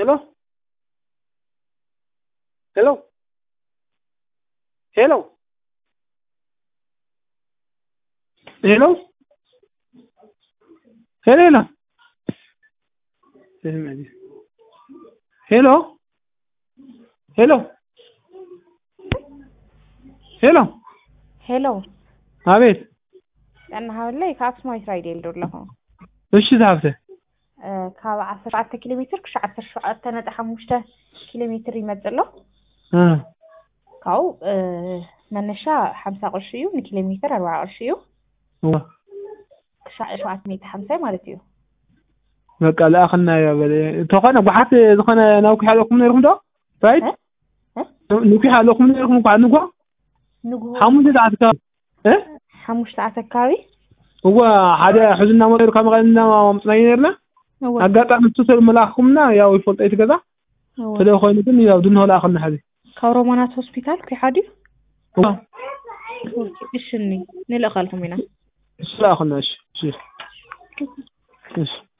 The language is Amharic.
Hello? Hello? Hello? Hello? Hello? Hello? Hello? Hello? Hello. አቤት أنا هقول لك عاصمة إسرائيل يلدور لهم. እሺ ዛብተ ካብ 10 ኪሎ ሜትር ክሳብ 17.5 ኪሎ ሜትር ይመጽእ ሎ ካው መነሻ 50 ቅርሺ እዩ ንኪሎ ሜትር 40 ቅርሺ እዩ ክሳብ 750 ማለት እዩ በቃ ለአخنا ያበለ ተኾነ ጉሓት ዝኾነ ናውኪ ሓለኩም ነርኩም ዶ ራይት ንኩ ሓለኩም ነርኩም ቋንጓ ንጉ ሓሙሽተ ሰዓት ካብ ሓሙሽተ ሰዓት አካባቢ هو حدا حزننا مغير كما قلنا مصنعيرنا አጋጣሚ ተሰል መላኽኩምና ያው ይፈልጥ ይተገዛ ስለዚህ ኮይኑ ግን ያው ድንሆ ላኽና ሐዚ ካውሮማናት ሆስፒታል ኩሓዲ እሺ ንለኻልኩም ኢና እሺ ላኽና እሺ እሺ